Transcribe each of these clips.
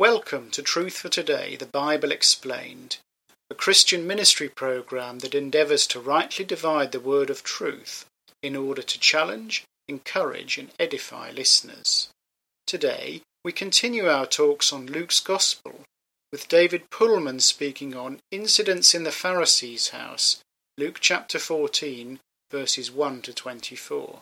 Welcome to Truth for Today, the Bible Explained, a Christian ministry program that endeavours to rightly divide the word of truth in order to challenge, encourage and edify listeners. Today, we continue our talks on Luke's Gospel, with David Pullman speaking on incidents in the Pharisees' house, Luke chapter 14, verses 1 to 24.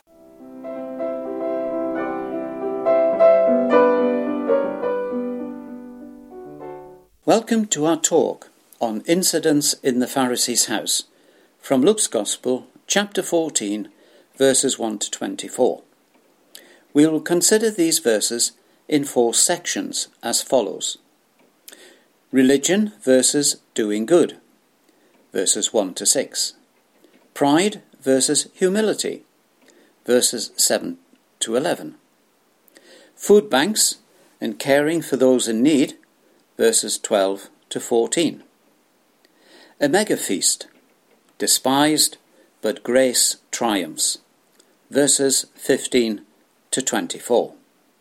Welcome to our talk on incidents in the Pharisees' house from Luke's Gospel, chapter 14, verses 1 to 24. We will consider these verses in 4 sections as follows. Religion versus doing good, verses 1 to 6. Pride versus humility, verses 7 to 11. Food banks and caring for those in need, verses 12 to 14. A mega feast, despised but grace triumphs, verses 15 to 24.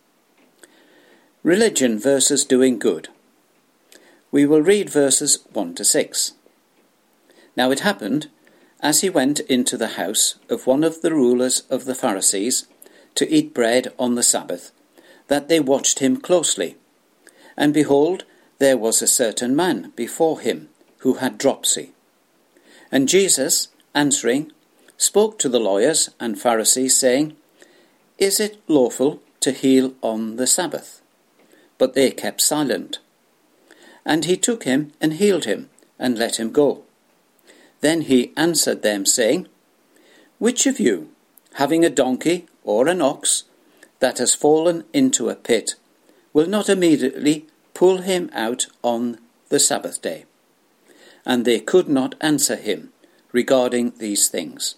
Religion versus doing good. We will read verses 1 to 6. Now it happened, as he went into the house of one of the rulers of the Pharisees to eat bread on the Sabbath, that they watched him closely. And behold, there was a certain man before him who had dropsy. And Jesus, answering, spoke to the lawyers and Pharisees, saying, Is it lawful to heal on the Sabbath? But they kept silent. And he took him and healed him, and let him go. Then he answered them, saying, Which of you, having a donkey or an ox that has fallen into a pit, will not immediately pull him out on the Sabbath day? And they could not answer him regarding these things.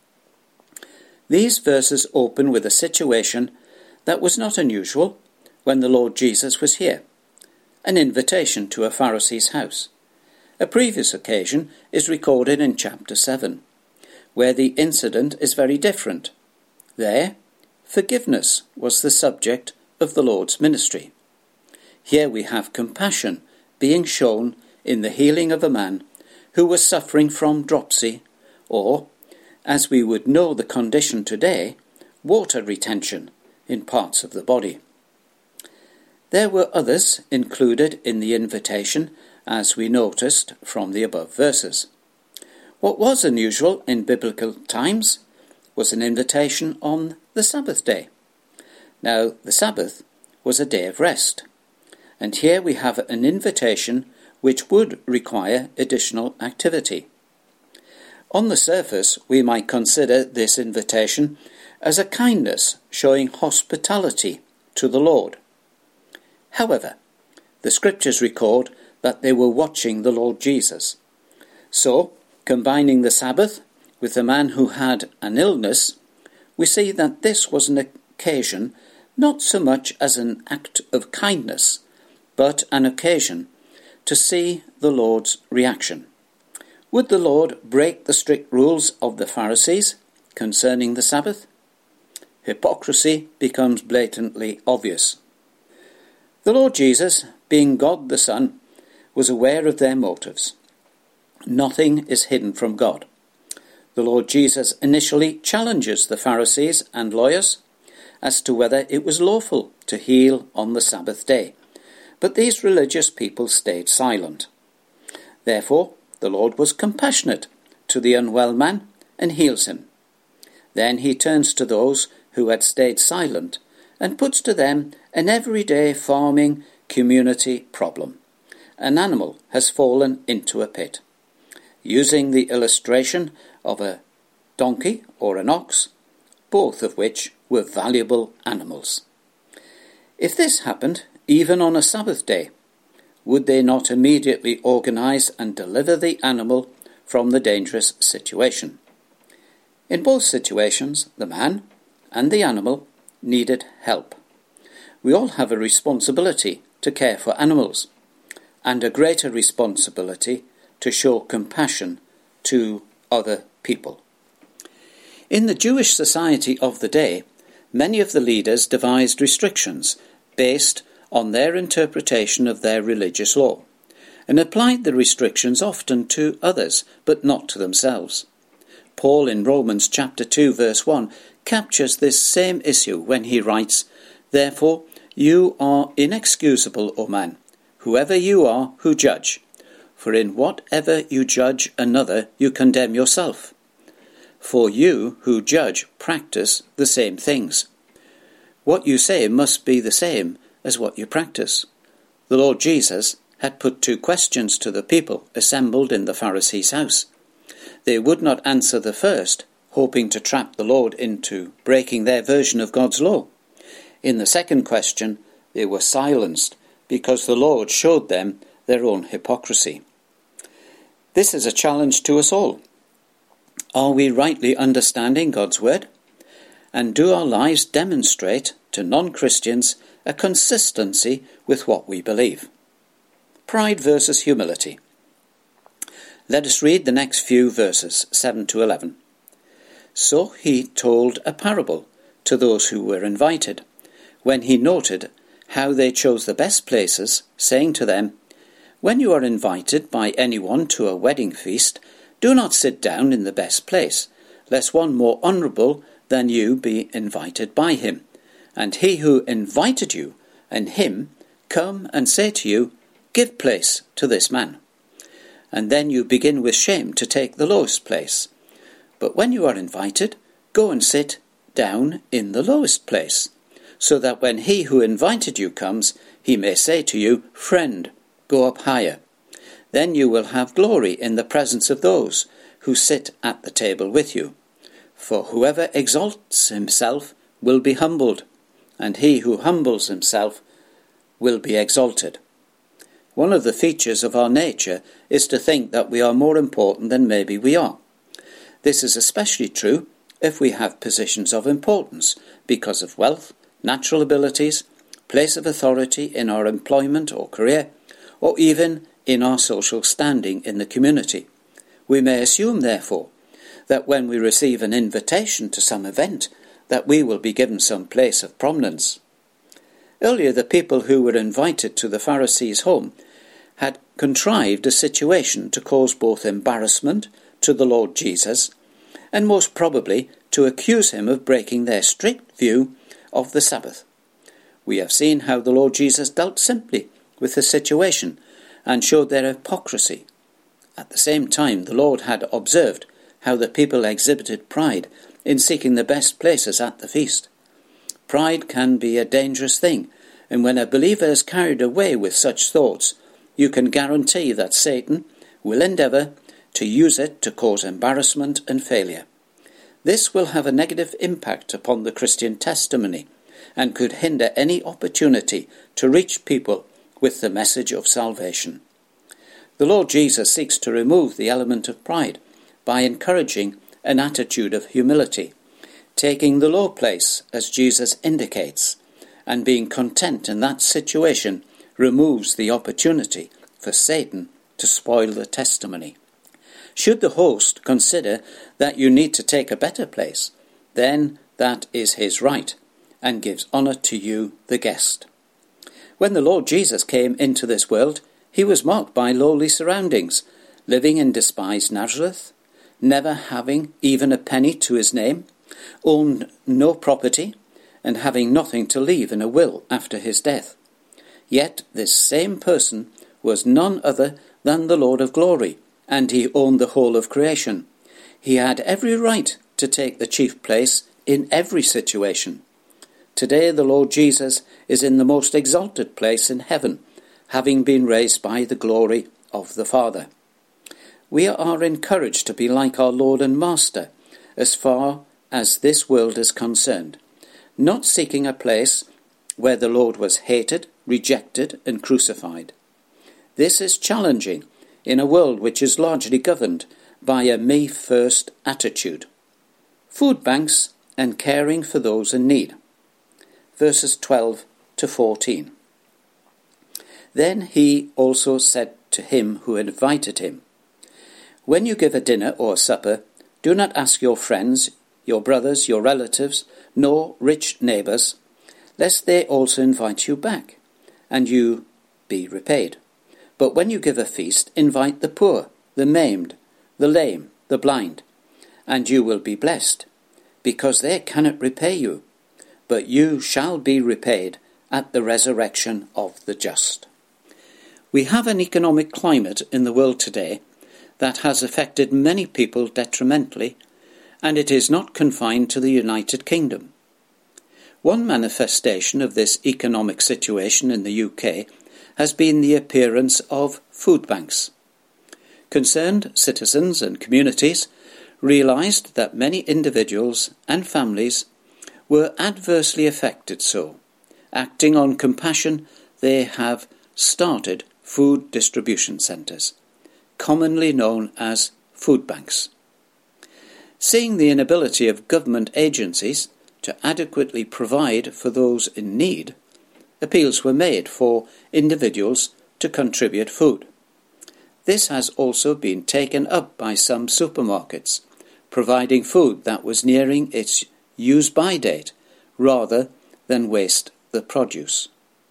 These verses open with a situation that was not unusual when the Lord Jesus was here, an invitation to a Pharisee's house. A previous occasion is recorded in chapter 7, where the incident is very different. There, forgiveness was the subject of the Lord's ministry. Here we have compassion being shown in the healing of a man who was suffering from dropsy, or, as we would know the condition today, water retention in parts of the body. There were others included in the invitation, as we noticed from the above verses. What was unusual in biblical times was an invitation on the Sabbath day. Now, the Sabbath was a day of rest. And here we have an invitation which would require additional activity. On the surface, we might consider this invitation as a kindness showing hospitality to the Lord. However, the scriptures record that they were watching the Lord Jesus. So, combining the Sabbath with the man who had an illness, we see that this was an occasion not so much as an act of kindness, but an occasion to see the Lord's reaction. Would the Lord break the strict rules of the Pharisees concerning the Sabbath? Hypocrisy becomes blatantly obvious. The Lord Jesus, being God the Son, was aware of their motives. Nothing is hidden from God. The Lord Jesus initially challenges the Pharisees and lawyers as to whether it was lawful to heal on the Sabbath day. But these religious people stayed silent. Therefore, the Lord was compassionate to the unwell man and heals him. Then he turns to those who had stayed silent and puts to them an everyday farming community problem. An animal has fallen into a pit. Using the illustration of a donkey or an ox, both of which were valuable animals. If this happened, even on a Sabbath day, would they not immediately organise and deliver the animal from the dangerous situation? In both situations, the man and the animal needed help. We all have a responsibility to care for animals, and a greater responsibility to show compassion to other people. In the Jewish society of the day, many of the leaders devised restrictions based on their interpretation of their religious law, and applied the restrictions often to others, but not to themselves. Paul in Romans chapter 2 verse 1 captures this same issue when he writes, "Therefore you are inexcusable, O man, whoever you are who judge. For in whatever you judge another, you condemn yourself. For you who judge practice the same things. What you say must be the same as what you practice." The Lord Jesus had put 2 questions to the people assembled in the Pharisees' house. They would not answer the first, hoping to trap the Lord into breaking their version of God's law. In the second question, they were silenced because the Lord showed them their own hypocrisy. This is a challenge to us all. Are we rightly understanding God's word? And do our lives demonstrate to non-Christians a consistency with what we believe? Pride versus humility. Let us read the next few verses, 7 to 11. So he told a parable to those who were invited, when he noted how they chose the best places, saying to them, "When you are invited by anyone to a wedding feast, do not sit down in the best place, lest one more honourable than you be invited by him, and he who invited you and him come and say to you, 'Give place to this man.' And then you begin with shame to take the lowest place. But when you are invited, go and sit down in the lowest place, so that when he who invited you comes, he may say to you, 'Friend, go up higher.' Then you will have glory in the presence of those who sit at the table with you. For whoever exalts himself will be humbled, and he who humbles himself will be exalted." One of the features of our nature is to think that we are more important than maybe we are. This is especially true if we have positions of importance because of wealth, natural abilities, place of authority in our employment or career, or even in our social standing in the community. We may assume, therefore, that when we receive an invitation to some event, that we will be given some place of prominence. Earlier, the people who were invited to the Pharisees' home had contrived a situation to cause both embarrassment to the Lord Jesus and most probably to accuse him of breaking their strict view of the Sabbath. We have seen how the Lord Jesus dealt simply with the situation and showed their hypocrisy. At the same time, the Lord had observed how the people exhibited pride in seeking the best places at the feast. Pride can be a dangerous thing, and when a believer is carried away with such thoughts, you can guarantee that Satan will endeavour to use it to cause embarrassment and failure. This will have a negative impact upon the Christian testimony and could hinder any opportunity to reach people with the message of salvation. The Lord Jesus seeks to remove the element of pride by encouraging an attitude of humility, taking the low place as Jesus indicates, and being content in that situation removes the opportunity for Satan to spoil the testimony. Should the host consider that you need to take a better place, then that is his right, and gives honour to you, the guest. When the Lord Jesus came into this world, he was marked by lowly surroundings, living in despised Nazareth, never having even a penny to his name, owned no property, and having nothing to leave in a will after his death. Yet this same person was none other than the Lord of glory, and he owned the whole of creation. He had every right to take the chief place in every situation. Today the Lord Jesus is in the most exalted place in heaven, having been raised by the glory of the Father. We are encouraged to be like our Lord and Master as far as this world is concerned, not seeking a place where the Lord was hated, rejected and crucified. This is challenging in a world which is largely governed by a me-first attitude. Food banks and caring for those in need. Verses 12 to 14. Then he also said to him who had invited him, "When you give a dinner or a supper, do not ask your friends, your brothers, your relatives, nor rich neighbours, lest they also invite you back, and you be repaid. But when you give a feast, invite the poor, the maimed, the lame, the blind, and you will be blessed, because they cannot repay you, but you shall be repaid at the resurrection of the just. We have an economic climate in the world today that has affected many people detrimentally, and it is not confined to the United Kingdom. One manifestation of this economic situation in the UK has been the appearance of food banks. Concerned citizens and communities realised that many individuals and families were adversely affected, so, acting on compassion, they have started food distribution centres, commonly known as food banks. Seeing the inability of government agencies to adequately provide for those in need, appeals were made for individuals to contribute food. This has also been taken up by some supermarkets, providing food that was nearing its use-by date rather than waste the produce.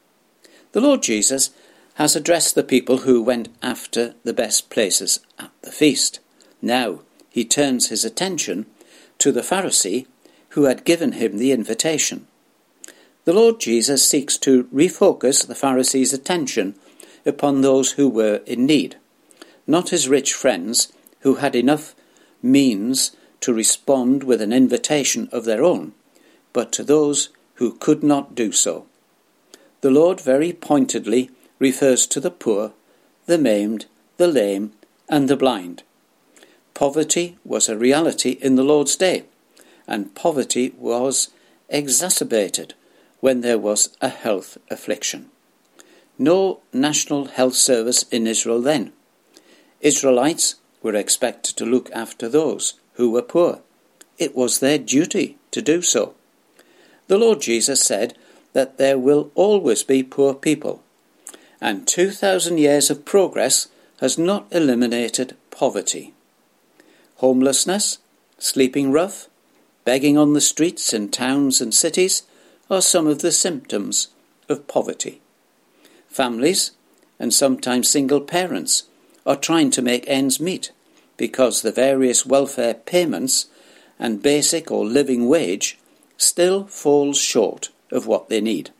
The Lord Jesus has addressed the people who went after the best places at the feast. Now he turns his attention to the Pharisee who had given him the invitation. The Lord Jesus seeks to refocus the Pharisee's attention upon those who were in need, not his rich friends who had enough means to respond with an invitation of their own, but to those who could not do so. The Lord very pointedly refers to the poor, the maimed, the lame, and the blind. Poverty was a reality in the Lord's day, and poverty was exacerbated when there was a health affliction. No national health service in Israel then. Israelites were expected to look after those who were poor. It was their duty to do so. The Lord Jesus said that there will always be poor people, and 2,000 years of progress has not eliminated poverty. Homelessness, sleeping rough, begging on the streets in towns and cities are some of the symptoms of poverty. Families, and sometimes single parents, are trying to make ends meet because the various welfare payments and basic or living wage still falls short of what they need.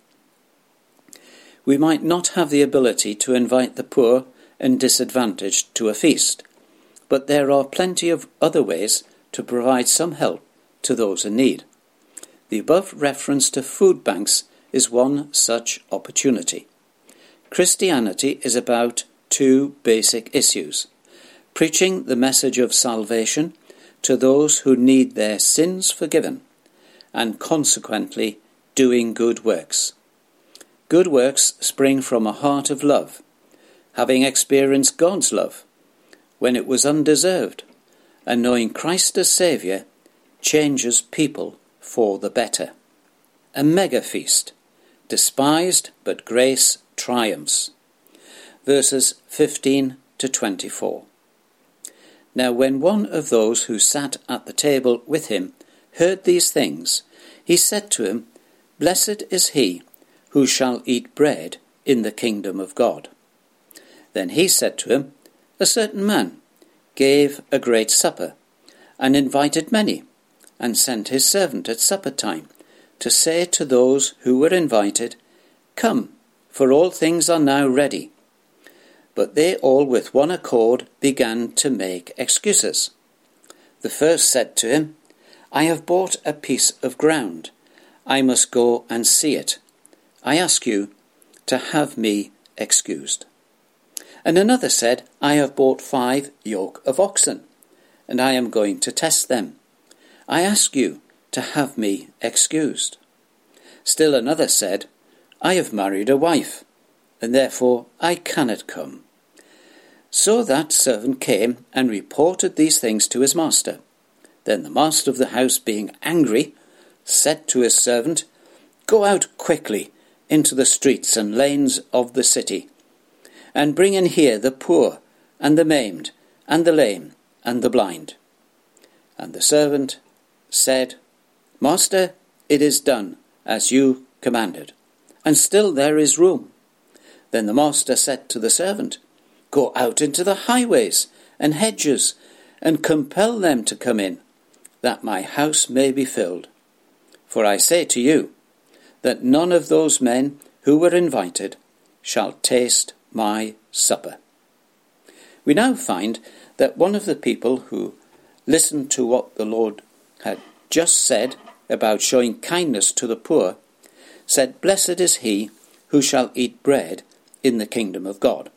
We might not have the ability to invite the poor and disadvantaged to a feast, but there are plenty of other ways to provide some help to those in need. The above reference to food banks is one such opportunity. Christianity is about two basic issues: preaching the message of salvation to those who need their sins forgiven, and consequently doing good works. Good works spring from a heart of love, having experienced God's love when it was undeserved, and knowing Christ as Saviour changes people for the better. A mega feast, despised but grace triumphs. Verses 15 to 24. Now when one of those who sat at the table with him heard these things, he said to him, Blessed is he who shall eat bread in the kingdom of God. Then he said to him, A certain man gave a great supper, and invited many, and sent his servant at supper time to say to those who were invited, Come, for all things are now ready. But they all with one accord began to make excuses. The first said to him, I have bought a piece of ground. I must go and see it. I ask you to have me excused. And another said, I have bought 5 yoke of oxen, and I am going to test them. I ask you to have me excused. Still another said, I have married a wife, and therefore I cannot come. So that servant came and reported these things to his master. Then the master of the house, being angry, said to his servant, Go out quickly into the streets and lanes of the city, and bring in here the poor, and the maimed, and the lame, and the blind. And the servant said, Master, it is done as you commanded, and still there is room. Then the master said to the servant, "Go out into the highways and hedges, and compel them to come in, that my house may be filled. For I say to you, that none of those men who were invited shall taste my supper." We now find that one of the people who listened to what the Lord had just said about showing kindness to the poor said, "Blessed is he who shall eat bread in the kingdom of God."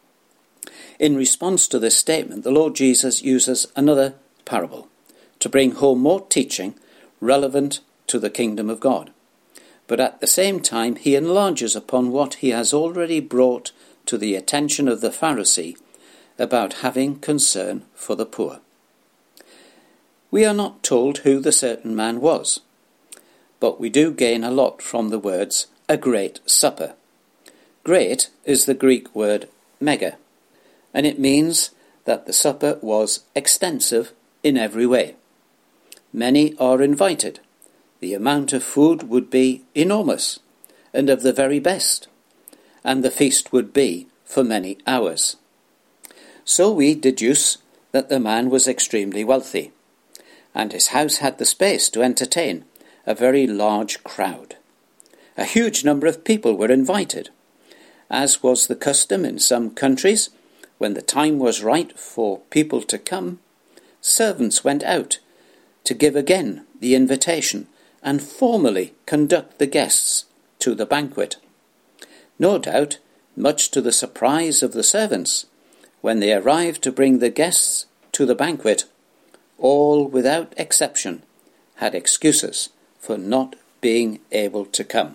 In response to this statement, the Lord Jesus uses another parable to bring home more teaching relevant to the kingdom of God. But at the same time, he enlarges upon what he has already brought to the attention of the Pharisee about having concern for the poor. We are not told who the certain man was, but we do gain a lot from the words "a great supper." Great is the Greek word mega, and it means that the supper was extensive in every way. Many are invited. The amount of food would be enormous and of the very best, and the feast would be for many hours. So we deduce that the man was extremely wealthy, and his house had the space to entertain a very large crowd. A huge number of people were invited. As was the custom in some countries, when the time was right for people to come, servants went out to give again the invitation and formally conduct the guests to the banquet. No doubt, much to the surprise of the servants, when they arrived to bring the guests to the banquet, all without exception had excuses for not being able to come.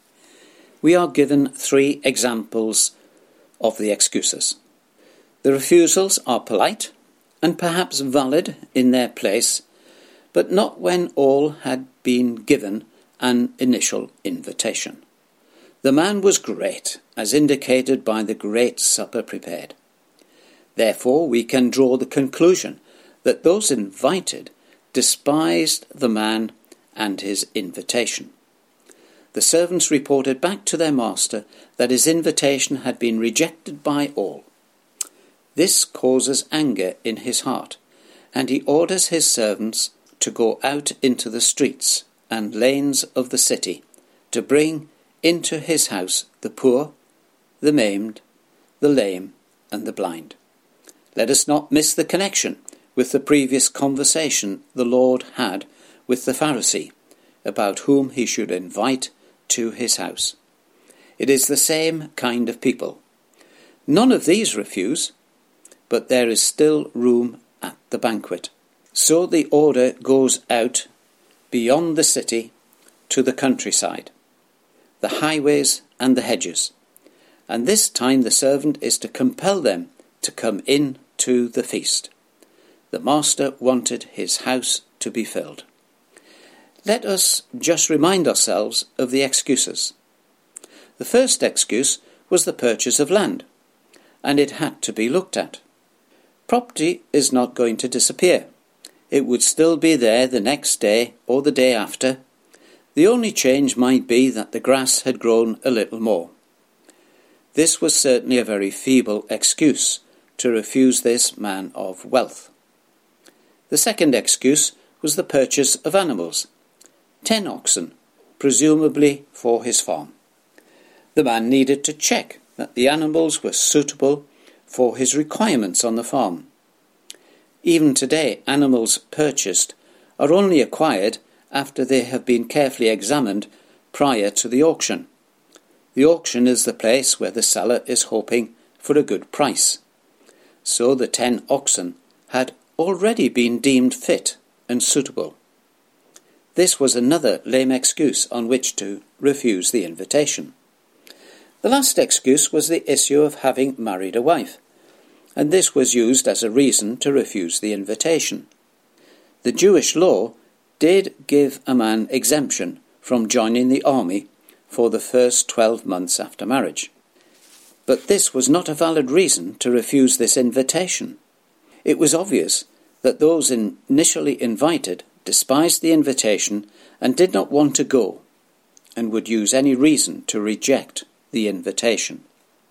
We are given 3 examples of the excuses. The refusals are polite and perhaps valid in their place, but not when all had been given an initial invitation. The man was great, as indicated by the great supper prepared. Therefore, we can draw the conclusion that those invited despised the man and his invitation. The servants reported back to their master that his invitation had been rejected by all. This causes anger in his heart, and he orders his servants to go out into the streets and lanes of the city to bring into his house the poor, the maimed, the lame, and the blind. Let us not miss the connection with the previous conversation the Lord had with the Pharisee about whom he should invite to his house. It is the same kind of people. None of these refuse, but there is still room at the banquet. So the order goes out beyond the city to the countryside, the highways and the hedges, and this time the servant is to compel them to come in to the feast. The master wanted his house to be filled. Let us just remind ourselves of the excuses. The first excuse was the purchase of land, and it had to be looked at. Property is not going to disappear. It would still be there the next day or the day after. The only change might be that the grass had grown a little more. This was certainly a very feeble excuse to refuse this man of wealth. The second excuse was the purchase of animals, 10 oxen, presumably for his farm. The man needed to check that the animals were suitable for his requirements on the farm. Even today, animals purchased are only acquired after they have been carefully examined prior to the auction. The auction is the place where the seller is hoping for a good price. So the 10 oxen had already been deemed fit and suitable. This was another lame excuse on which to refuse the invitation. The last excuse was the issue of having married a wife, and this was used as a reason to refuse the invitation. The Jewish law did give a man exemption from joining the army for the first 12 months after marriage. But this was not a valid reason to refuse this invitation. It was obvious that those initially invited despised the invitation and did not want to go, and would use any reason to reject the invitation.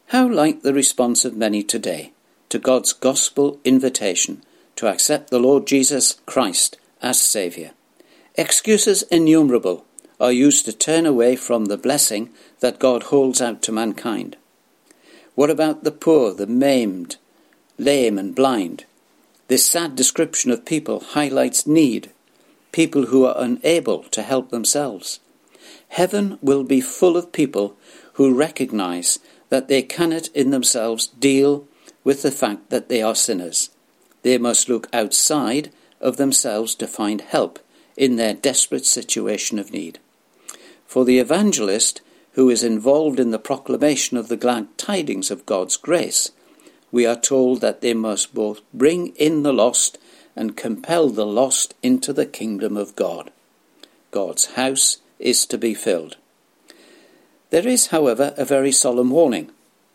How like the response of many today to God's gospel invitation to accept the Lord Jesus Christ as Saviour. Excuses innumerable are used to turn away from the blessing that God holds out to mankind. What about the poor, the maimed, lame and blind? This sad description of people highlights need, people who are unable to help themselves. Heaven will be full of people who recognise that they cannot in themselves deal with the fact that they are sinners. They must look outside of themselves to find help in their desperate situation of need. For the evangelist who is involved in the proclamation of the glad tidings of God's grace, we are told that they must both bring in the lost and compel the lost into the kingdom of God. God's house is to be filled. There is, however, a very solemn warning.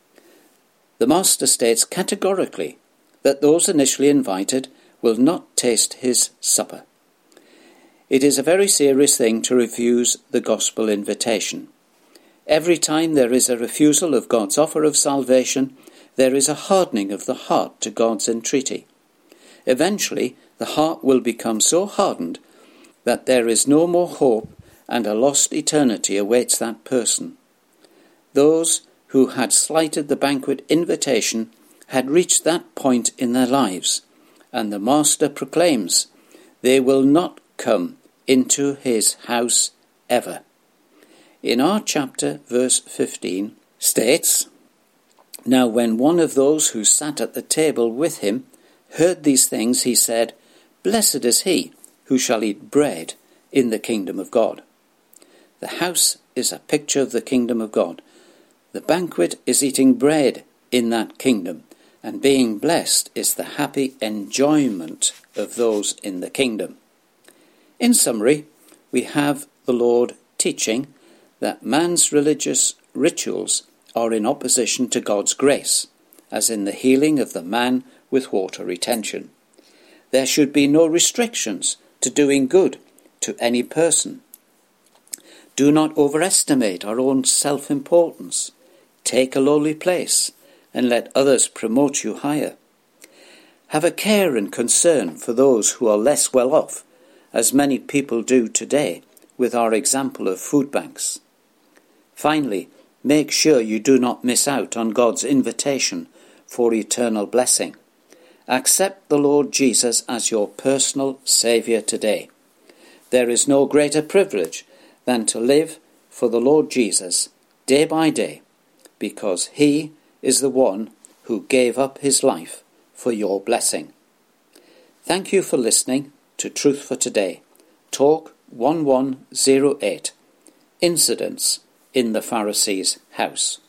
The Master states categorically that those initially invited will not taste his supper. It is a very serious thing to refuse the gospel invitation. Every time there is a refusal of God's offer of salvation, there is a hardening of the heart to God's entreaty. Eventually, the heart will become so hardened that there is no more hope and a lost eternity awaits that person. Those who had slighted the banquet invitation had reached that point in their lives, and the Master proclaims they will not come into his house ever. In our chapter, verse 15 states, "Now when one of those who sat at the table with him heard these things, he said, 'Blessed is he who shall eat bread in the kingdom of God.'" The house is a picture of the kingdom of God. The banquet is eating bread in that kingdom, and being blessed is the happy enjoyment of those in the kingdom. In summary, we have the Lord teaching that man's religious rituals are in opposition to God's grace, as in the healing of the man with water retention. There should be no restrictions to doing good to any person. Do not overestimate our own self-importance. Take a lowly place and let others promote you higher. Have a care and concern for those who are less well off, as many people do today with our example of food banks. Finally, make sure you do not miss out on God's invitation for eternal blessing. Accept the Lord Jesus as your personal Saviour today. There is no greater privilege than to live for the Lord Jesus day by day, because he is the one who gave up his life for your blessing. Thank you for listening to Truth for Today, Talk 1108, Incidents in the Pharisees' House.